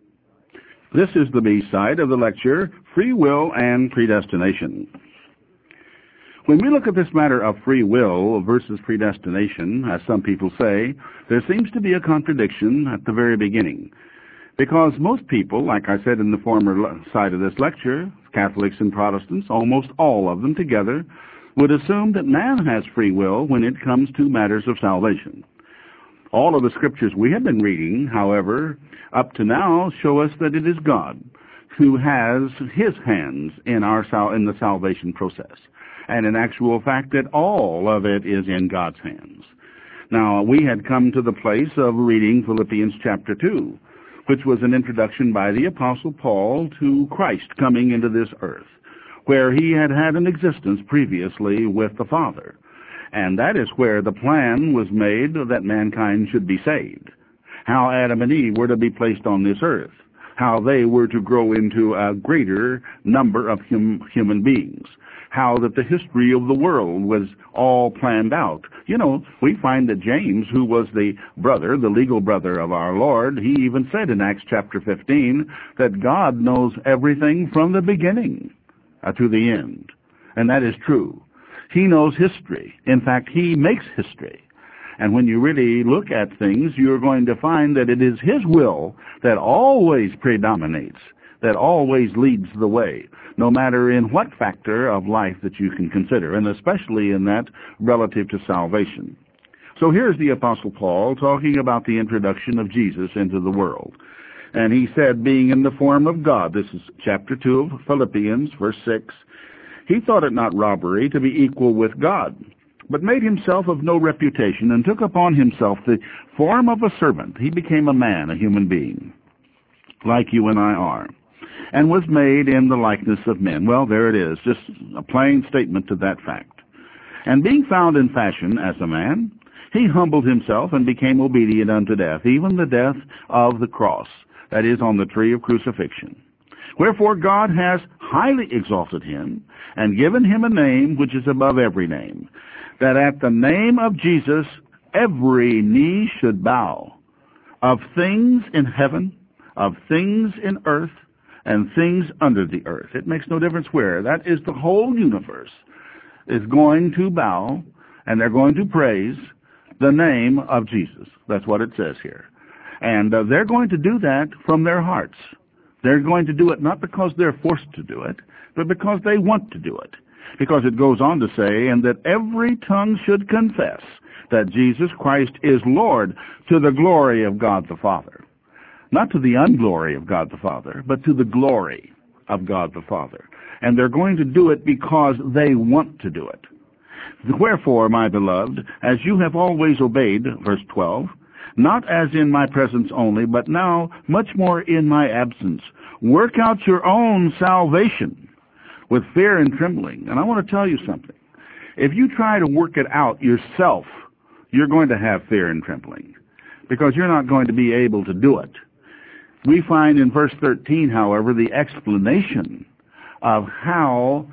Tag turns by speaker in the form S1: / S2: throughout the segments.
S1: This is the B-side of the lecture, Free Will and Predestination. When we look at this matter of free will versus predestination, as some people say, there seems to be a contradiction at the very beginning. Because most people, like I said in the former side of this lecture, Catholics and Protestants, almost all of them together, would assume that man has free will when it comes to matters of salvation. All of the scriptures we have been reading, however, up to now show us that it is God who has his hands in the salvation process. And in actual fact, that all of it is in God's hands. Now, we had come to the place of reading Philippians chapter 2, which was an introduction by the Apostle Paul to Christ coming into this earth, where he had had an existence previously with the Father. And that is where the plan was made that mankind should be saved. How Adam and Eve were to be placed on this earth. How they were to grow into a greater number of human beings. How that the history of the world was all planned out. You know, we find that James, who was the brother, the legal brother of our Lord, he even said in Acts chapter 15 that God knows everything from the beginning to the end. And that is true. He knows history. In fact, he makes history. And when you really look at things, you're going to find that it is his will that always predominates, that always leads the way, no matter in what factor of life that you can consider, and especially in that relative to salvation. So here's the Apostle Paul talking about the introduction of Jesus into the world. And he said, being in the form of God, this is chapter 2 of Philippians, verse 6, he thought it not robbery to be equal with God, but made himself of no reputation, and took upon himself the form of a servant. He became a man, a human being, like you and I are, and was made in the likeness of men. Well, there it is, just a plain statement to that fact. And being found in fashion as a man, he humbled himself and became obedient unto death, even the death of the cross, that is, on the tree of crucifixion. Wherefore God has highly exalted him, and given him a name which is above every name, that at the name of Jesus every knee should bow, of things in heaven, of things in earth, and things under the earth. It makes no difference where. That is, the whole universe is going to bow, and they're going to praise the name of Jesus. That's what it says here. And they're going to do that from their hearts. They're going to do it not because they're forced to do it, but because they want to do it. Because it goes on to say, and that every tongue should confess that Jesus Christ is Lord, to the glory of God the Father. Not to the unglory of God the Father, but to the glory of God the Father. And they're going to do it because they want to do it. Wherefore, my beloved, as you have always obeyed, verse 12, not as in my presence only, but now much more in my absence, work out your own salvation with fear and trembling. And I want to tell you something. If you try to work it out yourself, you're going to have fear and trembling, because you're not going to be able to do it. We find in verse 13, however, the explanation of how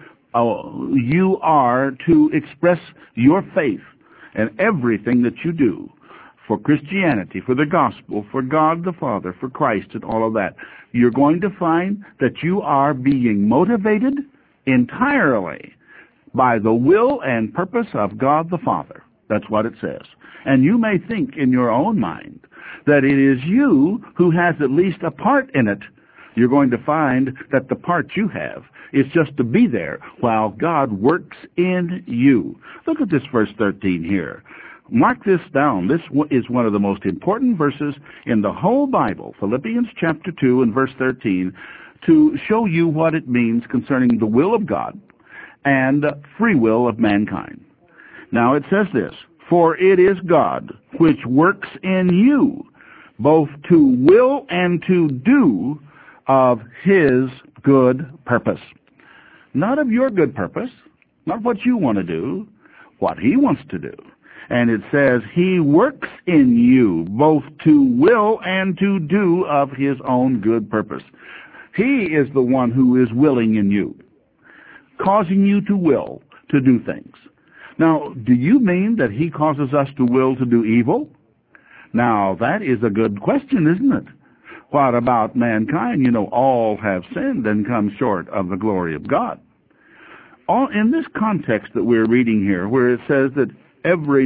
S1: you are to express your faith in everything that you do for Christianity, for the gospel, for God the Father, for Christ, and all of that. You're going to find that you are being motivated entirely by the will and purpose of God the Father. That's what it says. And you may think in your own mind that it is you who has at least a part in it. You're going to find that the part you have is just to be there while God works in you. Look at this verse 13 here. Mark this down. This is one of the most important verses in the whole Bible, Philippians chapter 2 and verse 13, to show you what it means concerning the will of God and free will of mankind. Now it says this, for it is God which works in you both to will and to do of his good purpose. Not of your good purpose, not what you want to do, what he wants to do. And it says, he works in you both to will and to do of his own good purpose. He is the one who is willing in you, causing you to will to do things. Now, do you mean that he causes us to will to do evil? Now, that is a good question, isn't it? What about mankind? All have sinned and come short of the glory of God. All in this context that we're reading here, where it says that every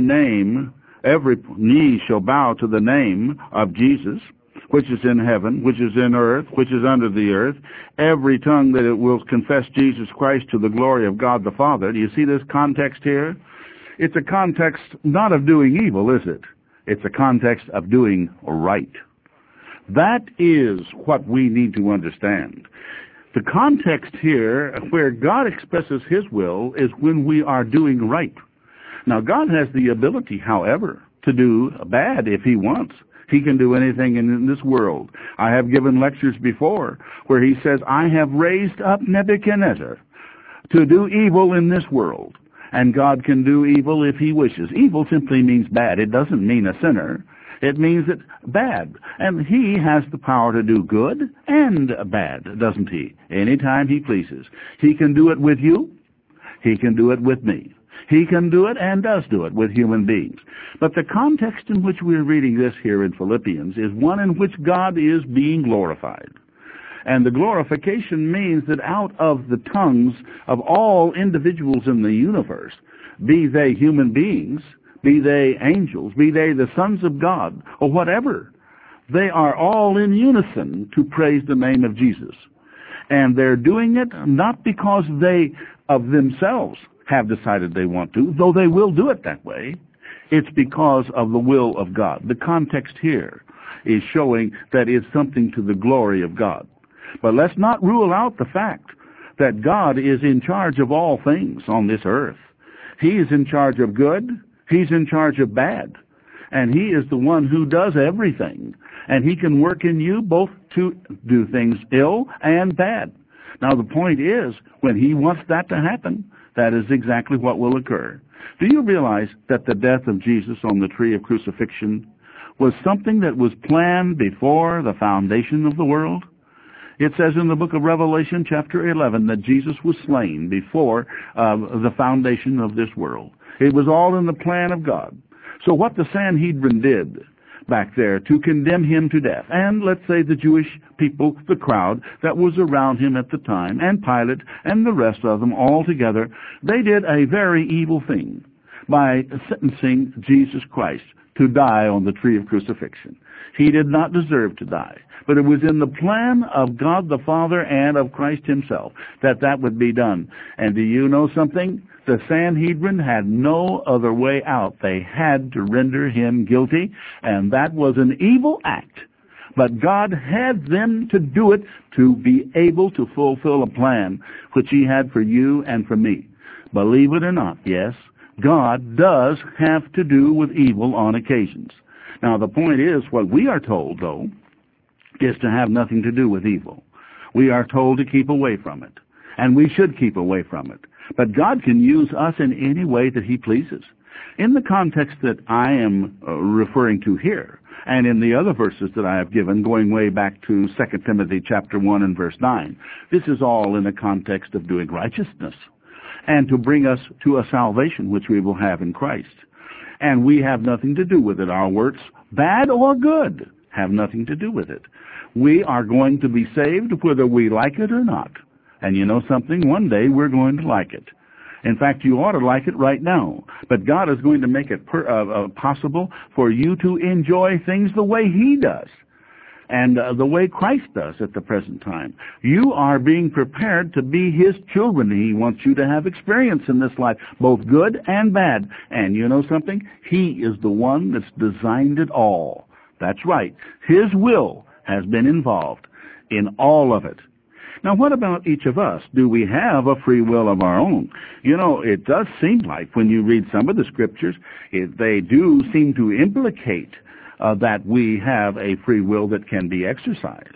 S1: knee shall bow to the name of Jesus, which is in heaven, which is in earth, which is under the earth, every tongue that it will confess Jesus Christ to the glory of God the Father. Do you see this context here? It's a context not of doing evil, is it? It's a context of doing right. That is what we need to understand. The context here where God expresses His will is when we are doing right. Now, God has the ability, however, to do bad if He wants. He can do anything in this world. I have given lectures before where He says, I have raised up Nebuchadnezzar to do evil in this world. And God can do evil if He wishes. Evil simply means bad. It doesn't mean a sinner. It means it bad. And He has the power to do good and bad, doesn't He? Anytime He pleases. He can do it with you. He can do it with me. He can do it and does do it with human beings. But the context in which we're reading this here in Philippians is one in which God is being glorified. And the glorification means that out of the tongues of all individuals in the universe, be they human beings, be they angels, be they the sons of God, or whatever, they are all in unison to praise the name of Jesus. And they're doing it not because they of themselves have decided they want to, though they will do it that way. It's because of the will of God. The context here is showing that it's something to the glory of God. But let's not rule out the fact that God is in charge of all things on this earth. He is in charge of good. He's in charge of bad. And He is the one who does everything. And He can work in you both to do things ill and bad. Now, the point is, when He wants that to happen, that is exactly what will occur. Do you realize that the death of Jesus on the tree of crucifixion was something that was planned before the foundation of the world? It says in the book of Revelation, chapter 11, that Jesus was slain before the foundation of this world. It was all in the plan of God. So what the Sanhedrin did back there to condemn Him to death, and let's say the Jewish people, the crowd that was around Him at the time, and Pilate and the rest of them all together, they did a very evil thing by sentencing Jesus Christ to die on the tree of crucifixion. He did not deserve to die, but it was in the plan of God the Father and of Christ Himself that that would be done. And do you know something? The Sanhedrin had no other way out. They had to render Him guilty, and that was an evil act. But God had them to do it to be able to fulfill a plan which He had for you and for me. Believe it or not, yes, God does have to do with evil on occasions. Now, the point is, what we are told, though, is to have nothing to do with evil. We are told to keep away from it, and we should keep away from it. But God can use us in any way that He pleases. In the context that I am referring to here, and in the other verses that I have given, going way back to 2 Timothy chapter 1 and verse 9, this is all in the context of doing righteousness, and to bring us to a salvation which we will have in Christ. And we have nothing to do with it. Our works, bad or good, have nothing to do with it. We are going to be saved whether we like it or not. And you know something? One day we're going to like it. In fact, you ought to like it right now. But God is going to make it possible for you to enjoy things the way He does, and the way Christ does at the present time. You are being prepared to be His children. He wants you to have experience in this life, both good and bad. And you know something? He is the one that's designed it all. That's right. His will has been involved in all of it. Now, what about each of us? Do we have a free will of our own? You know, it does seem like when you read some of the scriptures, they do seem to implicate that we have a free will that can be exercised.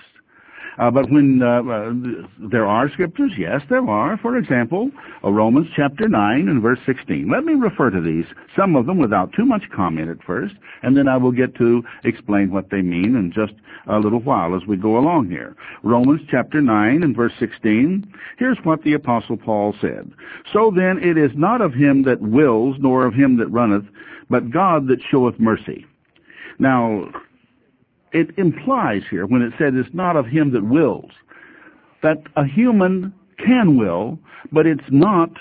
S1: But when there are scriptures, yes, there are. For example, Romans chapter 9 and verse 16. Let me refer to these, some of them without too much comment at first, and then I will get to explain what they mean in just a little while as we go along here. Romans chapter 9 and verse 16. Here's what the Apostle Paul said. So then it is not of him that wills, nor of him that runneth, but God that showeth mercy. Now, it implies here, when it said it's not of him that wills, that a human can will, but it's not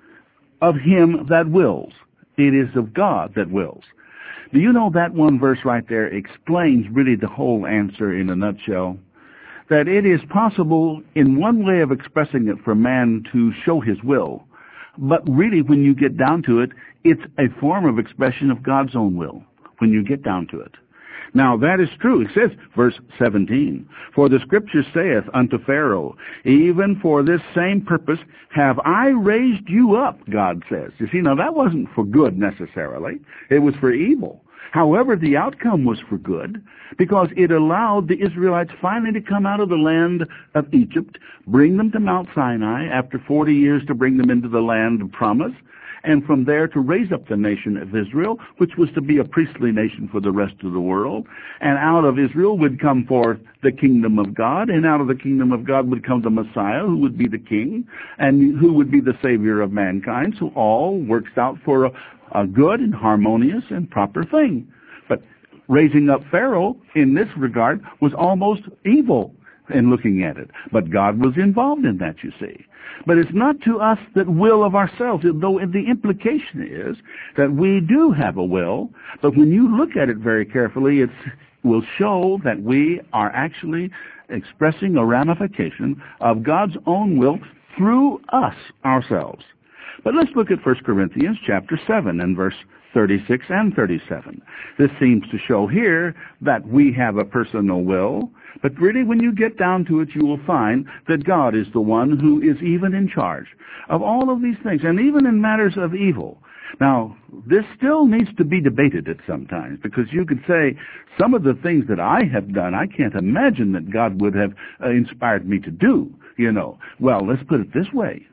S1: of him that wills. It is of God that wills. Do you know that one verse right there explains really the whole answer in a nutshell? That it is possible in one way of expressing it for man to show his will, but really when you get down to it, it's a form of expression of God's own will, when you get down to it. Now that is true. It says, verse 17, "For the Scripture saith unto Pharaoh, even for this same purpose have I raised you up," God says. You see, now that wasn't for good necessarily. It was for evil. However, the outcome was for good, because it allowed the Israelites finally to come out of the land of Egypt, bring them to Mount Sinai after 40 years to bring them into the land of promise, and from there to raise up the nation of Israel, which was to be a priestly nation for the rest of the world. And out of Israel would come forth the kingdom of God, and out of the kingdom of God would come the Messiah, who would be the king, and who would be the Savior of mankind. So all works out for a good and harmonious and proper thing. But raising up Pharaoh in this regard was almost evil in looking at it. But God was involved in that, you see. But it's not to us that will of ourselves, though the implication is that we do have a will. But when you look at it very carefully, it will show that we are actually expressing a ramification of God's own will through us ourselves. But let's look at 1 Corinthians chapter 7 and verse 36 and 37. This seems to show here that we have a personal will, but really when you get down to it, you will find that God is the one who is even in charge of all of these things, and even in matters of evil. Now, this still needs to be debated at some times, because you could say, some of the things that I have done, I can't imagine that God would have inspired me to do, you know. Well, let's put it this way.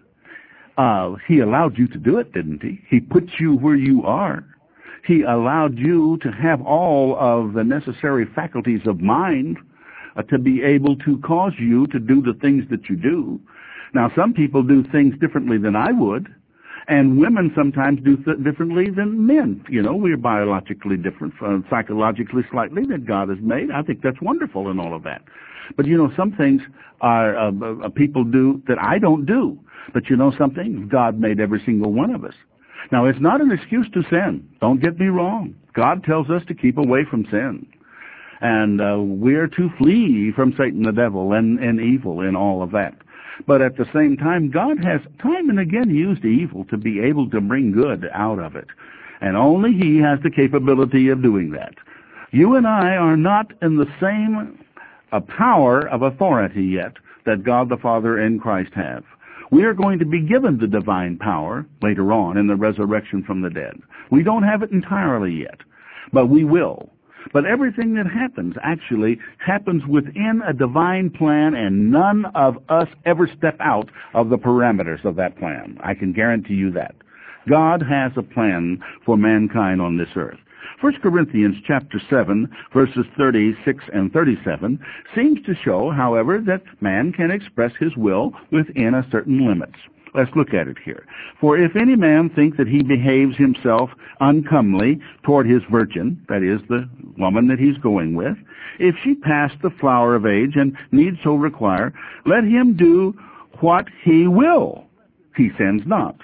S1: He allowed you to do it, didn't he? He put you where you are. He allowed you to have all of the necessary faculties of mind to be able to cause you to do the things that you do. Now, some people do things differently than I would, and women sometimes do differently than men. You know, we're biologically different, psychologically slightly, that God has made. I think that's wonderful and all of that. But, you know, some things are people do that I don't do. But you know something? God made every single one of us. Now, it's not an excuse to sin. Don't get me wrong. God tells us to keep away from sin. And we're to flee from Satan, the devil, and evil and all of that. But at the same time, God has time and again used evil to be able to bring good out of it. And only He has the capability of doing that. You and I are not in the same power of authority yet that God the Father and Christ have. We are going to be given the divine power later on in the resurrection from the dead. We don't have it entirely yet, but we will. But everything that happens actually happens within a divine plan, and none of us ever step out of the parameters of that plan. I can guarantee you that. God has a plan for mankind on this earth. 1 Corinthians chapter 7, verses 36 and 37 seems to show, however, that man can express his will within a certain limits. Let's look at it here. "For if any man think that he behaves himself uncomely toward his virgin," that is, the woman that he's going with, "if she pass the flower of age and need so require, let him do what he will. He sins not.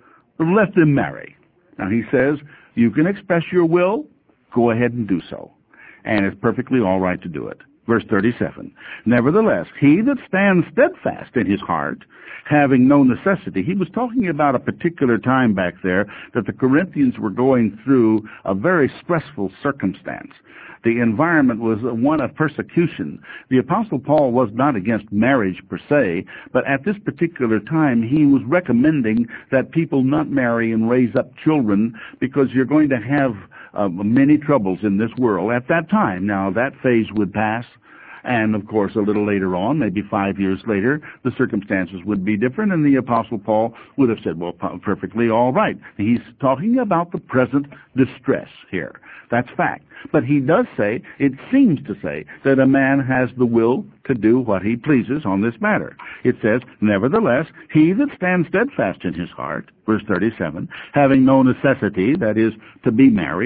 S1: Let them marry." Now he says, you can express your will, go ahead and do so. And it's perfectly all right to do it. Verse 37, "Nevertheless, he that stands steadfast in his heart, having no necessity." He was talking about a particular time back there that the Corinthians were going through a very stressful circumstance. The environment was one of persecution. The Apostle Paul was not against marriage per se, but at this particular time he was recommending that people not marry and raise up children, because you're going to have many troubles in this world at that time. Now, that phase would pass, and of course a little later on, maybe 5 years later, the circumstances would be different, and the Apostle Paul would have said, well, perfectly all right. He's talking about the present distress here. That's fact. But he does say, it seems to say, that a man has the will to do what he pleases on this matter. It says, "Nevertheless, he that stands steadfast in his heart," verse 37, "having no necessity," that is, to be married,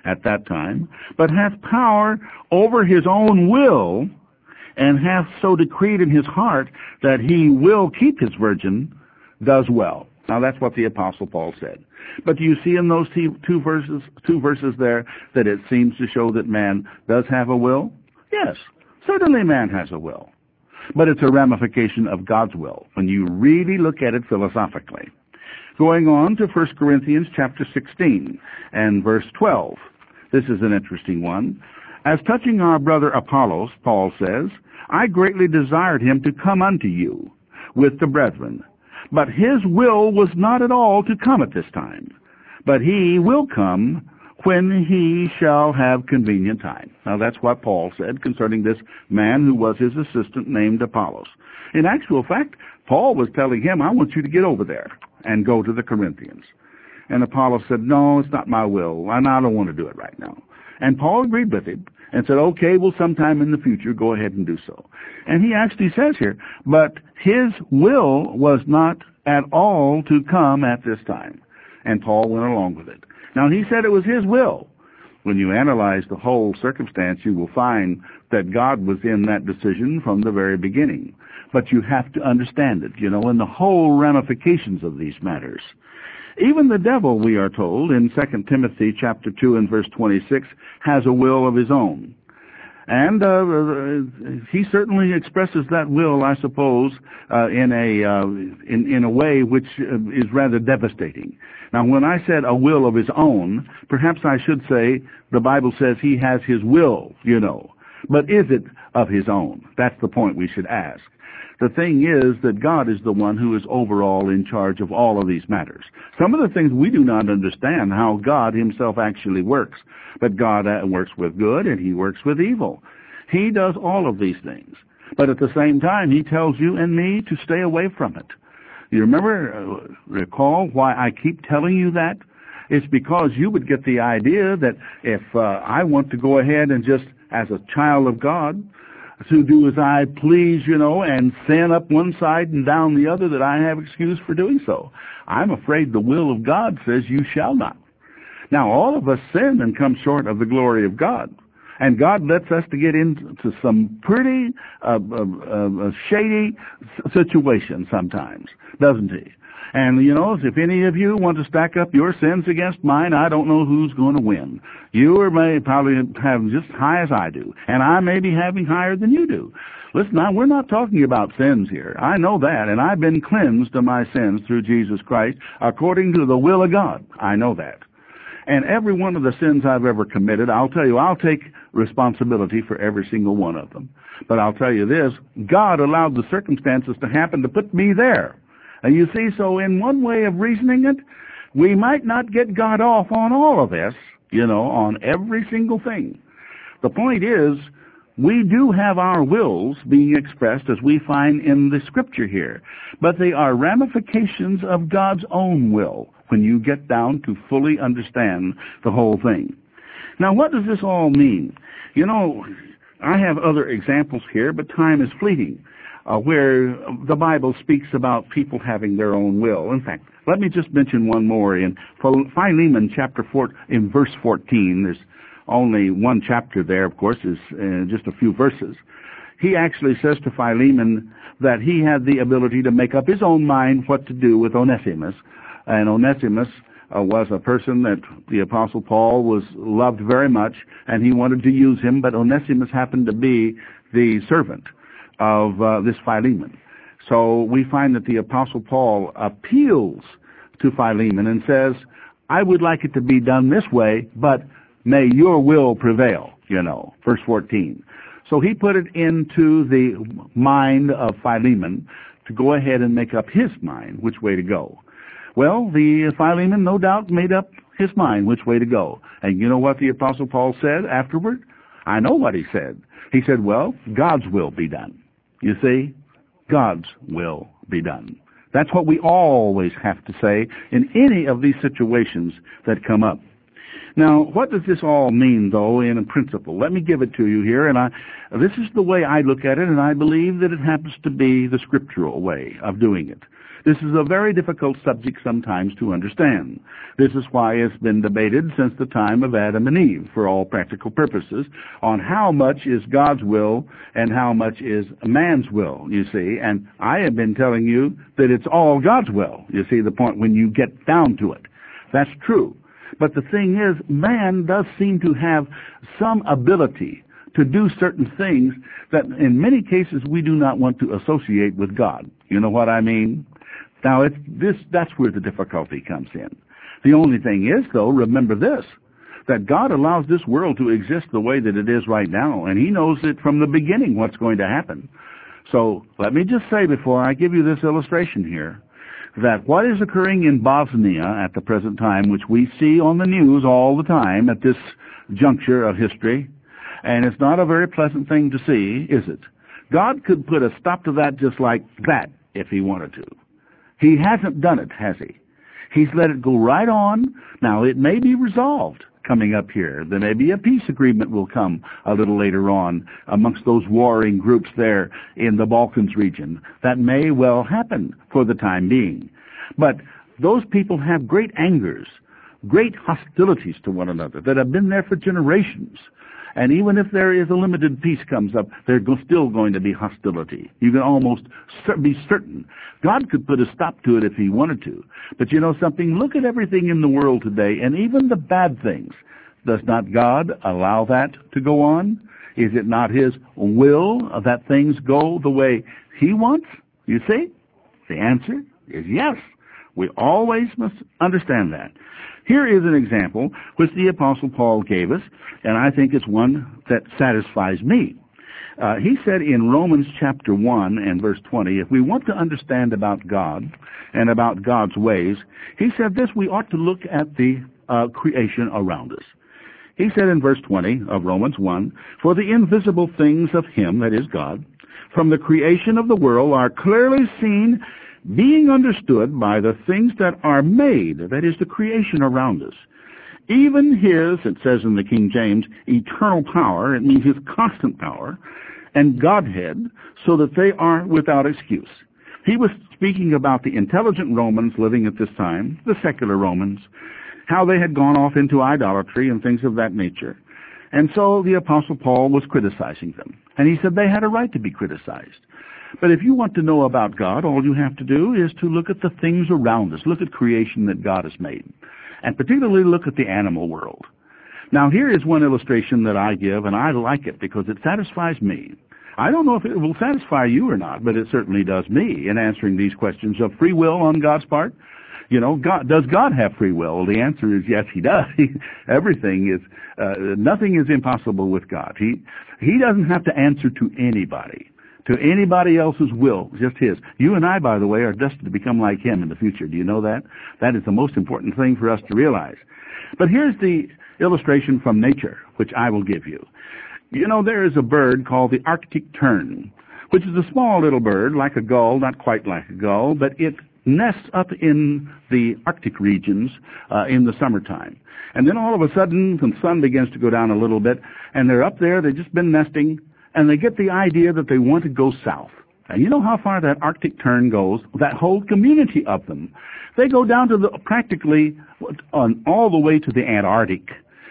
S1: at that time, but hath power over his own will, and hath so decreed in his heart that he will keep his virgin, does well. Now that's what the Apostle Paul said. But do you see in those two verses there that it seems to show that man does have a will? Yes, certainly man has a will. But it's a ramification of God's will when you really look at it philosophically. Going on to 1 Corinthians chapter 16 and verse 12. This is an interesting one. As touching our brother Apollos, Paul says, I greatly desired him to come unto you with the brethren, but his will was not at all to come at this time, but he will come when he shall have convenient time. Now that's what Paul said concerning this man who was his assistant named Apollos. In actual fact, Paul was telling him, I want you to get over there and go to the Corinthians. And Apollos said, no, it's not my will, and I don't want to do it right now. And Paul agreed with him and said, okay, well, sometime in the future, go ahead and do so. And he actually says here, but his will was not at all to come at this time. And Paul went along with it. Now, he said it was his will. When you analyze the whole circumstance, you will find that God was in that decision from the very beginning. But you have to understand it, and the whole ramifications of these matters. Even the devil, we are told in 2 Timothy chapter 2 and verse 26, has a will of his own. And he certainly expresses that will, I suppose, in a way which is rather devastating. Now, when I said a will of his own, perhaps I should say the Bible says he has his will, But is it of his own? That's the point we should ask. The thing is that God is the one who is overall in charge of all of these matters. Some of the things we do not understand how God himself actually works. But God works with good and he works with evil. He does all of these things. But at the same time, he tells you and me to stay away from it. You recall why I keep telling you that? It's because you would get the idea that if I want to go ahead and just, as a child of God, to do as I please, and sin up one side and down the other, that I have excuse for doing so. I'm afraid the will of God says you shall not. Now, all of us sin and come short of the glory of God. And God lets us to get into some pretty shady situations sometimes, doesn't he? And, if any of you want to stack up your sins against mine, I don't know who's going to win. You may probably have just high as I do, and I may be having higher than you do. Listen, now, we're not talking about sins here. I know that, and I've been cleansed of my sins through Jesus Christ according to the will of God. I know that. And every one of the sins I've ever committed, I'll tell you, I'll take responsibility for every single one of them. But I'll tell you this, God allowed the circumstances to happen to put me there. And you see, so in one way of reasoning it, we might not get God off on all of this, on every single thing. The point is, we do have our wills being expressed as we find in the scripture here. But they are ramifications of God's own will when you get down to fully understand the whole thing. Now, what does this all mean? I have other examples here, but time is fleeting. Where the Bible speaks about people having their own will. In fact, let me just mention one more in Philemon chapter 4, in verse 14. There's only one chapter there, of course, is just a few verses. He actually says to Philemon that he had the ability to make up his own mind what to do with Onesimus. And Onesimus was a person that the Apostle Paul loved very much, and he wanted to use him, but Onesimus happened to be the servant of this Philemon. So we find that the Apostle Paul appeals to Philemon and says, I would like it to be done this way, but may your will prevail, verse 14. So he put it into the mind of Philemon to go ahead and make up his mind which way to go. Well, the Philemon no doubt made up his mind which way to go. And you know what the Apostle Paul said afterward? I know what he said. He said, well, God's will be done. You see, God's will be done. That's what we always have to say in any of these situations that come up. Now, what does this all mean, though, in a principle? Let me give it to you here, and this is the way I look at it, and I believe that it happens to be the scriptural way of doing it. This is a very difficult subject sometimes to understand. This is why it's been debated since the time of Adam and Eve, for all practical purposes, on how much is God's will and how much is man's will, you see. And I have been telling you that it's all God's will, you see the point, when you get down to it. That's true. But the thing is, man does seem to have some ability to do certain things that in many cases we do not want to associate with God. You know what I mean? Now, that's where the difficulty comes in. The only thing is, though, remember this, that God allows this world to exist the way that it is right now, and He knows it from the beginning what's going to happen. So let me just say before I give you this illustration here, that what is occurring in Bosnia at the present time, which we see on the news all the time at this juncture of history, and it's not a very pleasant thing to see, is it? God could put a stop to that just like that if He wanted to. He hasn't done it, has He? He's let it go right on. Now, it may be resolved coming up here. There may be a peace agreement will come a little later on amongst those warring groups there in the Balkans region. That may well happen for the time being. But those people have great angers, great hostilities to one another that have been there for generations. And even if there is a limited peace comes up, there's still going to be hostility. You can almost be certain. God could put a stop to it if He wanted to. But you know something? Look at everything in the world today, and even the bad things. Does not God allow that to go on? Is it not His will that things go the way He wants? You see? The answer is yes. We always must understand that. Here is an example which the Apostle Paul gave us, and I think it's one that satisfies me. He said in Romans chapter 1 and verse 20, if we want to understand about God and about God's ways, he said this, we ought to look at the creation around us. He said in verse 20 of Romans 1, for the invisible things of Him, that is God, from the creation of the world are clearly seen, being understood by the things that are made, that is the creation around us. Even His, it says in the King James, eternal power, it means His constant power, and Godhead, so that they are without excuse. He was speaking about the intelligent Romans living at this time, the secular Romans, how they had gone off into idolatry and things of that nature. And so the Apostle Paul was criticizing them. And he said they had a right to be criticized. But if you want to know about God, all you have to do is to look at the things around us. Look at creation that God has made. And particularly look at the animal world. Now here is one illustration that I give, and I like it because it satisfies me. I don't know if it will satisfy you or not, but it certainly does me in answering these questions of free will on God's part. You know, does God have free will? Well, the answer is yes, He does. Everything is, nothing is impossible with God. He doesn't have to answer to anybody else's will, just His. You and I, by the way, are destined to become like Him in the future. Do you know that? That is the most important thing for us to realize. But here's the illustration from nature, which I will give you. You know, there is a bird called the Arctic tern, which is a small little bird, like a gull, not quite like a gull, but it nests up in the Arctic regions in the summertime. And then all of a sudden, the sun begins to go down a little bit, and they're up there, they've just been nesting, and they get the idea that they want to go south. And you know how far that Arctic tern goes? That whole community of them. They go down to practically all the way to the Antarctic.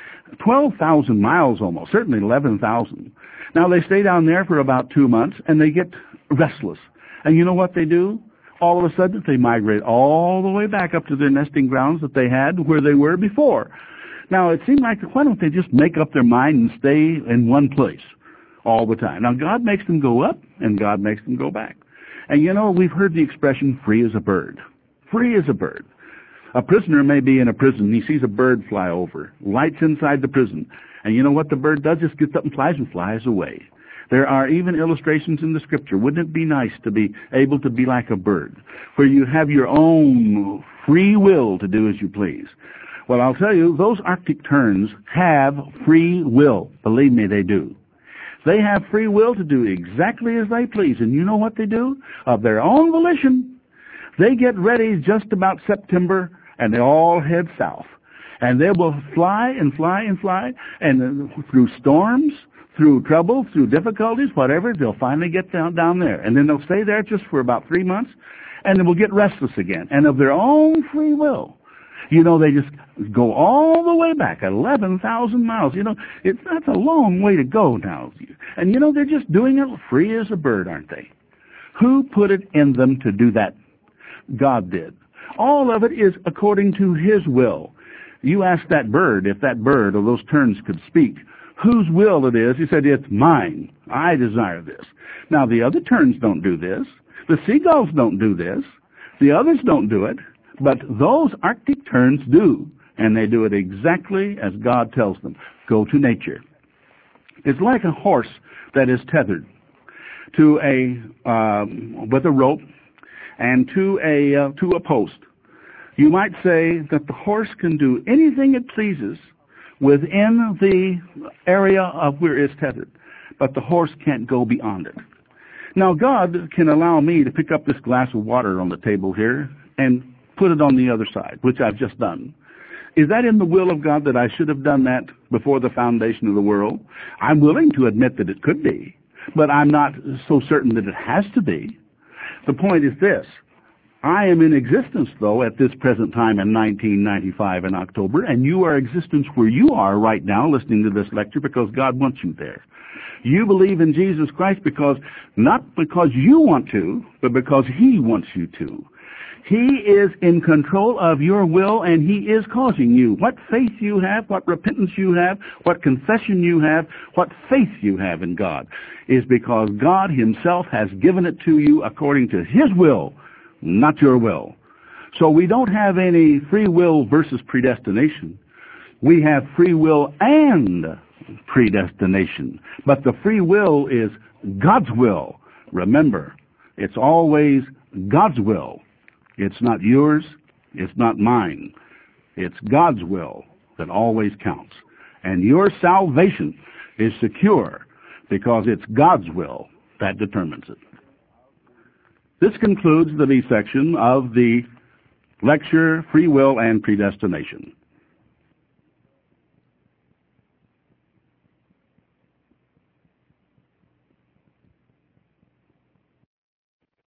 S1: 12,000 miles almost, certainly 11,000. Now they stay down there for about 2 months, and they get restless. And you know what they do? All of a sudden, they migrate all the way back up to their nesting grounds that they had where they were before. Now, it seemed like, why don't they just make up their mind and stay in one place all the time? Now, God makes them go up, and God makes them go back. And you know, we've heard the expression, free as a bird. Free as a bird. A prisoner may be in a prison. He sees a bird fly over, lights inside the prison. And you know what the bird does? Just gets up and flies away. There are even illustrations in the Scripture. Wouldn't it be nice to be able to be like a bird, where you have your own free will to do as you please? Well, I'll tell you, those Arctic terns have free will. Believe me, they do. They have free will to do exactly as they please. And you know what they do? Of their own volition, they get ready just about September, and they all head south. And they will fly and fly and fly, and through storms, through trouble, through difficulties, whatever, they'll finally get down there. And then they'll stay there just for about 3 months, and they will get restless again. And of their own free will, you know, they just go all the way back, 11,000 miles. You know, that's a long way to go now. And, you know, they're just doing it free as a bird, aren't they? Who put it in them to do that? God did. All of it is according to His will. You ask that bird, if that bird or those terns could speak, whose will it is. He said, it's mine. I desire this. Now, the other terns don't do this. The seagulls don't do this. The others don't do it. But those Arctic terns do, and they do it exactly as God tells them. Go to nature. It's like a horse that is tethered to with a rope and to a post. You might say that the horse can do anything it pleases within the area of where it's tethered, but the horse can't go beyond it. Now, God can allow me to pick up this glass of water on the table here and put it on the other side, which I've just done. Is that in the will of God that I should have done that before the foundation of the world? I'm willing to admit that it could be, but I'm not so certain that it has to be. The point is this. I am in existence, though, at this present time in 1995 in October, and you are in existence where you are right now listening to this lecture because God wants you there. You believe in Jesus Christ not because you want to, but because He wants you to. He is in control of your will, and He is causing you. What faith you have, what repentance you have, what confession you have, what faith you have in God is because God Himself has given it to you according to His will, not your will. So we don't have any free will versus predestination. We have free will and predestination. But the free will is God's will. Remember, it's always God's will. It's not yours. It's not mine. It's God's will that always counts. And your salvation is secure because it's God's will that determines it. This concludes the B section of the lecture, Free Will and Predestination.